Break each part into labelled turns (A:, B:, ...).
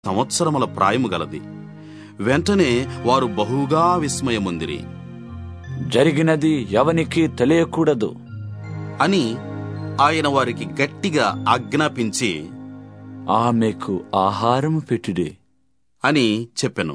A: సంవత్సరముల ప్రాయము గలది. వెంటనే వారు బహుగా విస్మయముందిరి.
B: జరిగినది ఎవనికి తెలియకూడదు
A: అని ఆయన వారికి గట్టిగా ఆజ్ఞాపించి
B: ఆమెకు ఆహారము పెట్టుడి
A: అని చెప్పెను.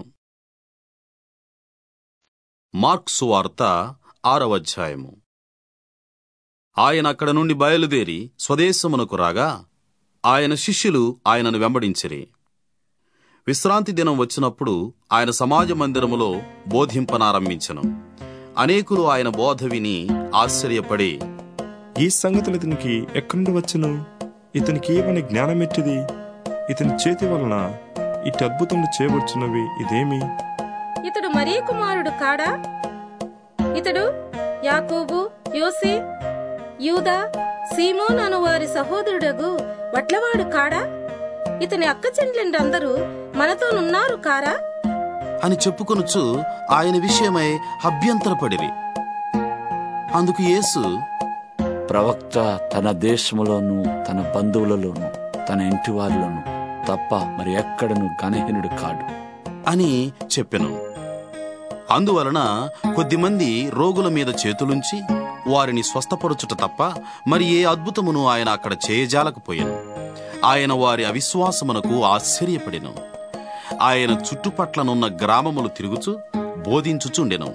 A: మార్కు సువార్త 6వ అధ్యాయము. ఆయన అక్కడ నుండి బయలుదేరి స్వదేశమునకు రాగా ఆయన శిష్యులు ఆయనను వెంబడించిరి. విశ్రాంతి దినం వచ్చినప్పుడు ఆయన సమాజ మందిరములో బోధింపనారంభించెను. అనేకులు ఆయన బోధ విని ఆశ్చర్యపడి,
C: ఈ సంగతులు ఇతనికి ఎక్కడి నుండి వచ్చును? ఇతనికి ఏమని జ్ఞానమెట్టిది? ఇతని చేతి వలన ఇటు అద్భుతములు చేయవచ్చున్నవి ఇదేమి?
D: ఇతడు మరీ కుమారుడు కాడా? ఇతడు యాకోబు, యోసే, యూదా, సీమోను అను వారి సహోదరుడగు వడ్లవాడు కాడా? ఇతని అక్క చెండ్లందరూ మనతోనున్నారు కారా?
A: అని చెప్పుకొనుచు ఆయన విషయమై అభ్యంతరపడిరి. అందుకు యేసు,
B: ప్రవక్త తన దేశములోను తన బంధువులలోను తన ఇంటి వారిలోను తప్ప మరి ఎక్కడను ఘనహీనుడు కాడు
A: అని చెప్పెను. అందువలన కొద్దిమంది రోగుల మీద చేతులుంచి వారిని స్వస్థపరచుట తప్ప మరి ఏ అద్భుతమును ఆయన అక్కడ చేయజాలకపోయెను. ఆయన వారి అవిశ్వాసమునకు ఆశ్చర్యపడెను. ఆయన చుట్టుపట్లనున్న గ్రామములు తిరుగుచు బోధించుచుండెను.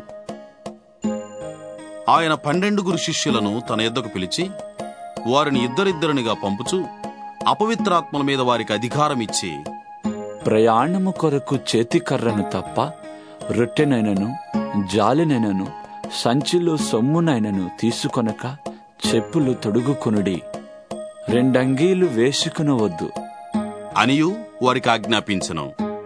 A: ఆయన 12 శిష్యులను తన యొద్దకు పిలిచి వారిని ఇద్దరిద్దరినిగా పంపుచు అపవిత్రాత్మల మీద వారికి అధికారం ఇచ్చి,
B: ప్రయాణము కొరకు చేతికర్రను తప్ప రొట్టెనైనను జాలినైనను సంచిలో సొమ్మునైనను తీసుకొనక చెప్పులు తొడుగుకొనుడి, 2 అంగీలు వేసుకునవద్దు
A: అనియు వారికి ఆజ్ఞాపించెను.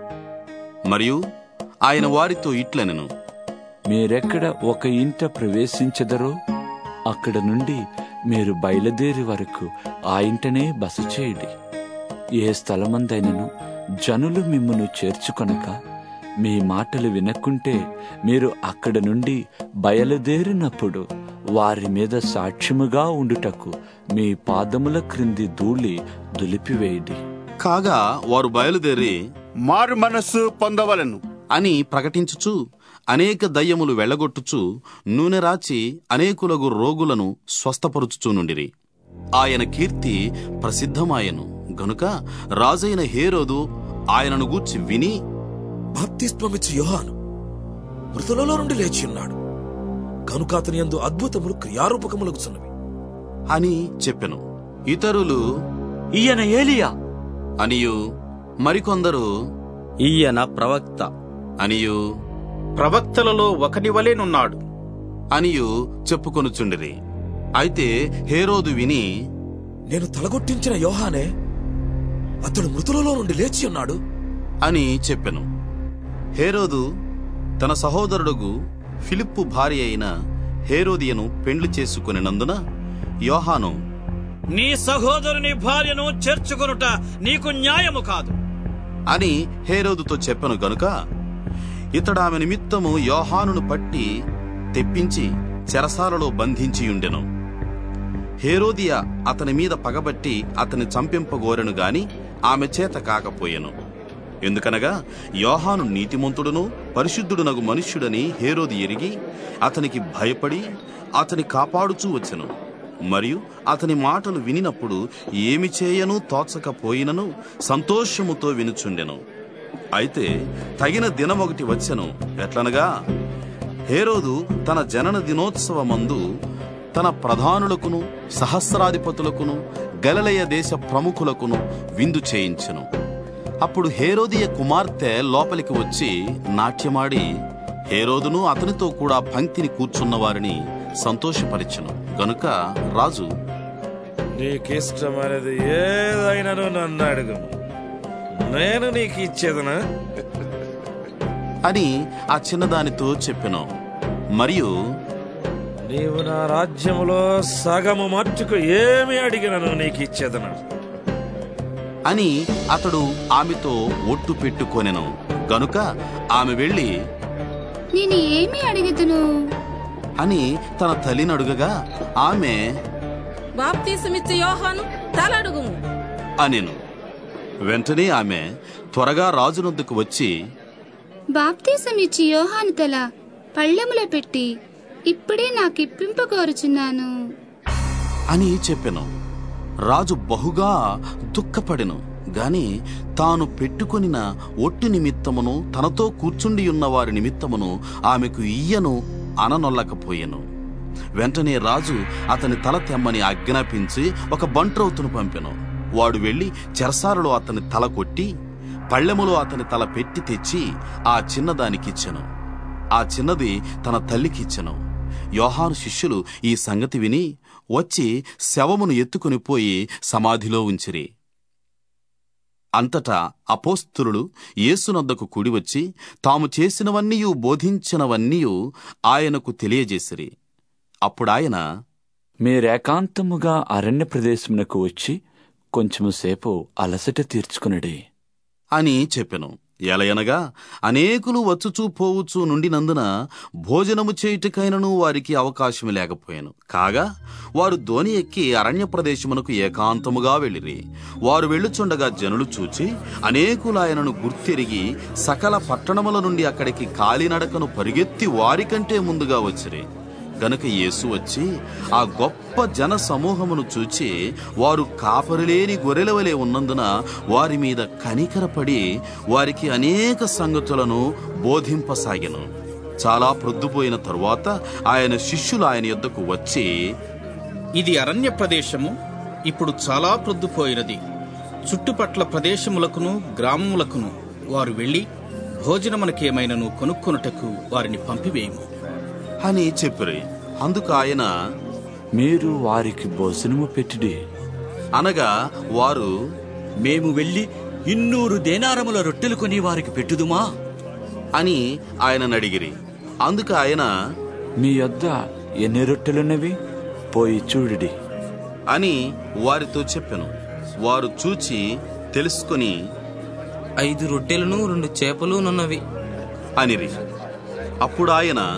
A: మరియు ఆయన వారితో ఇట్లనెను,
B: మీరెక్కడ ఒక ఇంట ప్రవేశించెదరో అక్కడ నుండి మీరు బయలుదేరి వరకు ఆ ఇంటనే బస చేయుడి. ఏ స్థలమందైనను జనులు మిమ్మును చేర్చుకొనక మీ మాటలు వినకుంటే మీరు అక్కడ నుండి బయలుదేరినప్పుడు వారి మీద సాక్ష్యముగా ఉండుటకు మీ పాదముల క్రింది ధూళి దులిపివేయుడి.
A: కాగా వారు బయలుదేరి
E: మారు మనస్సు పొందవలెను
A: అని ప్రకటించుచు అనేక దయ్యములు వెళ్ళగొట్టుచు నూనె రాచి అనేకులగు రోగులను స్వస్థపరుచుచూనుండిరి. ఆయన కీర్తి ప్రసిద్ధమాయెను గనుక రాజైన హేరోదు ఆయనను గూర్చి విని,
F: బాప్తిస్మమిచ్చు యోహాను మృతులలో నుండి లేచి ఉన్నాడు కనుక అతని యందు అద్భుతములు క్రియారూపకములగుచున్నవి
A: అని చెప్పెను. ఇతరులు
G: ఈయన ఏలియా
A: అనియు, మరికొందరు
G: ఈయన ప్రవక్త
A: అనియు,
E: ప్రవక్తలలో ఒకని వలెనున్నాడు
A: అనియు చెప్పుకొనుచుండిరి. అయితే హేరోదు విని,
F: నేను తలగొట్టించిన యోహానే, అతడు మృతులలో నుండి లేచి ఉన్నాడు
A: అని చెప్పెను. హేరోదు తన సహోదరుడుగు ఫిలిప్పు భార్య అయిన హేరోదియను పెండ్లి చేసుకొనినందున యోహాను,
G: నీ సహోదరుని భార్యను చేర్చుకొనుట నీకు న్యాయము కాదు
A: అని హేరోదుతో చెప్పెను గనుక ఇతడు ఆమె నిమిత్తము యోహానును పట్టి తెప్పించి చెరసాలలో బంధించియుండెను. హేరోదియ అతని మీద పగబట్టి అతని చంపింపగోరెను గాని ఆమె చేత కాకపోయెను. ఎందుకనగా యోహాను నీతిమంతుడును పరిశుద్ధుడునగు మనుష్యుడని హేరోది ఎరిగి అతనికి భయపడి అతని కాపాడుచూ వచ్చెను. మరియు అతని మాటలు వినినప్పుడు ఏమి చేయను తోచకపోయినను సంతోషముతో వినుచుండెను. అయితే తగిన దినమొకటి వచ్చెను. ఎట్లనగా హేరోదు తన జనన దినోత్సవమందు తన ప్రధానులకును సహస్రాధిపతులకును గలిలయ దేశ ప్రముఖులకును విందు చేయించెను. అప్పుడు హేరోదియ కుమార్తె లోపలికి వచ్చి నాట్యమాడి హేరోదును అతనితో కూడా పంక్తిని కూర్చున్న వారిని సంతోషపరిచెను. గనుక రాజు,
H: నీకిష్టమైనది ఏదైనాను నన్ను అడుగు, నేను నీకు ఇచ్చేదనా
A: అని ఆ చిన్నదానితో చెప్పెను. మరియు
H: నీవు నా రాజ్యములో సగము మట్టుకు ఏమి అడిగినను నీకు ఇచ్చేదనా
A: అని అతడు ఆమెతో ఒట్టు పెట్టుకొనెను. గనుక ఆమె వెళ్ళి,
I: నేను ఏమి అడిగితును
A: అని తన తల్లిని అడుగగా ఆమె,
D: బాప్తిసమిచ్చు యోహాను తలడుగుము
A: అనెను. వెంటనే ఆమె త్వరగా రాజునొద్దకు వచ్చి,
I: బాప్తీసం ఇచ్చి యోహాను తల పళ్ళెములో పెట్టి ఇప్పుడే నాకిప్పింపకోరుచున్నాను
A: అని చెప్పెను. రాజు బహుగా దుఃఖపడెను గాని తాను పెట్టుకొనిన ఒట్టు నిమిత్తమును తనతో కూర్చుండియున్న వారి నిమిత్తమును ఆమెకు ఇయ్యను అననొల్లకపోయెను. వెంటనే రాజు అతని తల తెమ్మని ఆజ్ఞాపించి ఒక బంట్రౌతును పంపెను. వాడు వెళ్లి చెరసాలలో అతని తల కొట్టి పళ్ళెములో అతని తల పెట్టి తెచ్చి ఆ చిన్నదానికిచ్చెను. ఆ చిన్నది తన తల్లికిచ్చెను. యోహాను శిష్యులు ఈ సంగతి విని వచ్చి శవమును ఎత్తుకుని పోయి సమాధిలో ఉంచిరి. అంతటా అపోస్తలులు యేసునొద్దకు కూడివచ్చి తాము చేసినవన్నీయు బోధించినవన్నీయు ఆయనకు తెలియజేసిరి. అప్పుడాయన,
B: మీరేకాంతముగా అరణ్య ప్రదేశమునకు వచ్చి కొంచెము సేపు అలసట తీర్చుకునడి
A: అని చెప్పెను. ఎలయనగా అనేకులు వచ్చుచూ పోవుచూ నుండినందున భోజనము చేయుటకైనను వారికి అవకాశము లేకపోయాను. కాగా వారు దోణి ఎక్కి అరణ్య ప్రదేశమునకు ఏకాంతముగా వెళ్ళిరి. వారు వెళ్ళుచుండగా జనులు చూచి అనేకులు ఆయనను గుర్తెరిగి సకల పట్టణముల నుండి అక్కడికి కాలినడకను పరిగెత్తి వారికంటే ముందుగా వచ్చిరి. గనుక యేసు వచ్చి ఆ గొప్ప జన సమూహమును చూచి వారు కాపరిలేని గొర్రెల వలె ఉన్నందున వారి మీద కనికరపడి వారికి అనేక సంగతులను బోధింపసాగెను. చాలా ప్రొద్దుపోయిన తరువాత ఆయన శిష్యులు ఆయన యొద్దకు వచ్చి,
E: ఇది అరణ్య ప్రదేశము, ఇప్పుడు చాలా ప్రొద్దుపోయినది. చుట్టుపట్ల ప్రదేశములకును గ్రామములకును వారు వెళ్లి భోజనమునకేమైనను కొనుక్కొనుటకు వారిని పంపివేయము
A: అని చెప్పిరి. అందుకు ఆయన,
B: మీరు వారికి భోజనము పెట్టిడి
A: అనగా వారు,
J: మేము వెళ్లి 200 దేనారముల రొట్టెలు కొని వారికి పెట్టుదుమా
A: అని ఆయనను అడిగిరి. అందుకు ఆయన,
B: మీ యొద్ద ఎన్ని రొట్టెలున్నవి పోయి చూడిడి
A: అని వారితో చెప్పెను. వారు చూచి తెలుసుకుని
K: 5 రొట్టెలను 2 చేపలునున్నవి
A: అనిరి. అప్పుడు ఆయన,